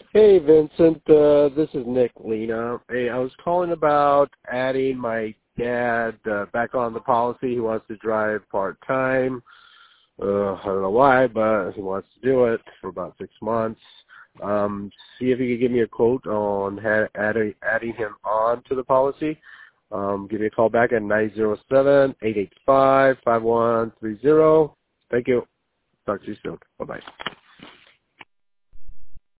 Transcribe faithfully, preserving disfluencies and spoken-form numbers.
Hey, Vincent. Uh, this is Nick Lena. Hey, I was calling about adding my dad uh, back on the policy. He wants to drive part-time. Uh, I don't know why, but he wants to do it for about six months. Um, see if you could give me a quote on ha- adding, adding him on to the policy. Um, give me a call back at nine zero seven, eight eight five, five one three zero. Thank you. Talk to you soon. Bye-bye.